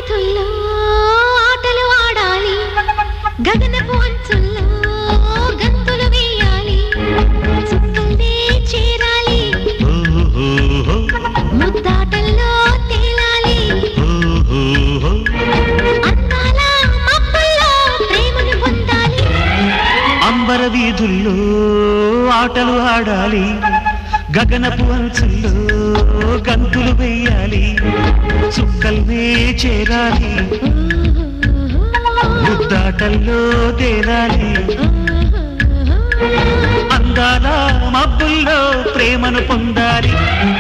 వీధుల్లో ఆటలు ఆడాలి గగనపు అంచుల్లో గంతులు వేయాలి చుక్కల్నే చేరాలి ముద్దాటల్లో తేలాలి అందాల మబ్బుల్లో ప్రేమను పొందాలి అంబర వీధుల్లో ఆటలు ఆడాలి గగనపు అంచుల్లో గంతులు వేయాలి చుక్కల్నే చేరాలి ముద్దాటల్లో తేలాలి అందాల మబ్బుల్లో ప్రేమను పొందాలి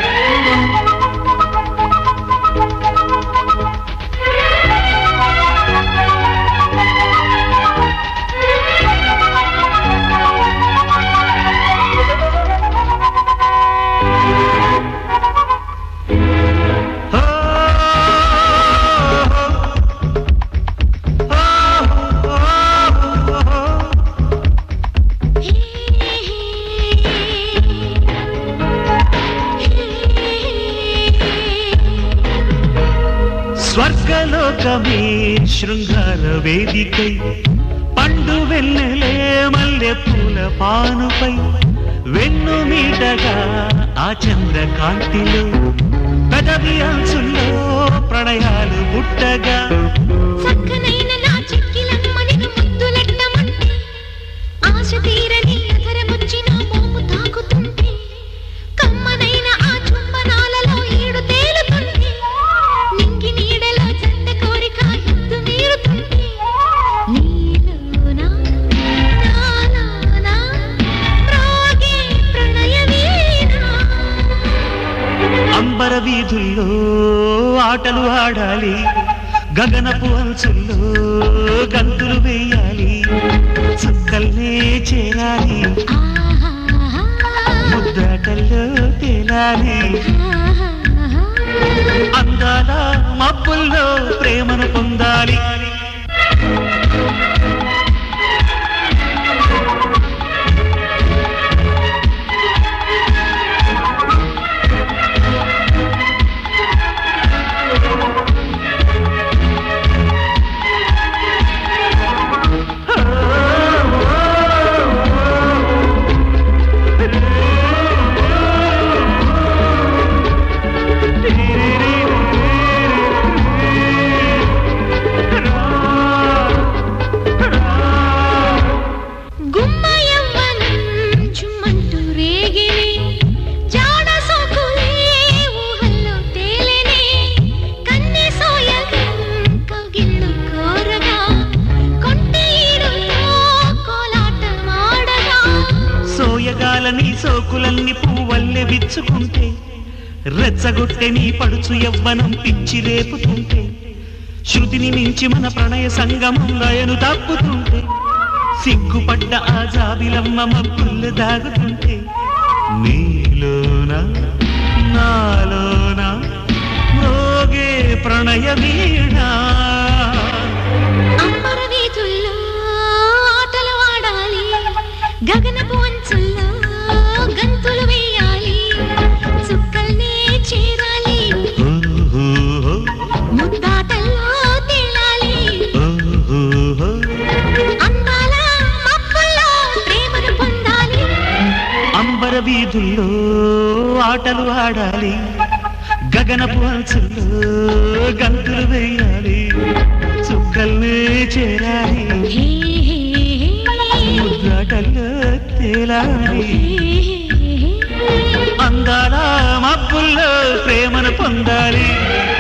స్వర్గలోకమే శృంగార వేదికై పండు వెన్నెలే మల్లె పూల పానుపై వెన్ను మీటగా ఆ చంద్రకాంతిలో పెదవి అంచుల్లో ప్రణయాలు పుట్టగా చక్కనైన నా చిక్కిలమ్మని ముద్దులెట్టమంటే ఆశ తీరని అధరమొచ్చి నా మోము తాకుతుంటే కమ్మనైన ఆ చుంబనాలలో ఈడు తేలుతుంటే నింగి నీడలో జంట కోరిక ఎత్తు మీరుతుంటే నీలోనా నాలోనా రాగే ప్రణయ వీణ అంబర వీధుల్లో ఆటలు ఆడాలి గగనపు అంచుల్లో గంతులు వేయాలి చుక్కల్నే చేరాలి ముద్దాటల్లో తేలాలి అందాల మబ్బుల్లో ప్రేమను పొందాలి సోయగాలని సోకులన్నీ పువ్వల్లె విచ్చుకుంటే రెచ్చగొట్టె నీ పడుచు యవ్వనం పిచ్చి రేపుతుంటే శృతిని మించి మన ప్రణయ సంగమం లయను తప్పుతుంటే సిగ్గుపడ్డ ఆ జాబిలమ్మ మబ్బుల్లో దాగుతుంటే నీలోనా నాలోనా మ్రోగే ప్రణయ వీణ అంబర వీధుల్లో ఆటలు ఆడాలి గగనపు అంచుల్లో గంతులు వేయాలి చుక్కల్నే చేరాలి ముద్దాటల్లో తేలాలి అందాల మబ్బుల్లో ప్రేమను పొందాలి అంబర వీధుల్లో ఆటలు ఆడాలి గగనపు అంచుల్లో గంతులు వేయాలి చుక్కల్నే చేరాలి ముద్దాటల్లో తేలాలి అందాల మబ్బుల్లో ప్రేమను పొందాలి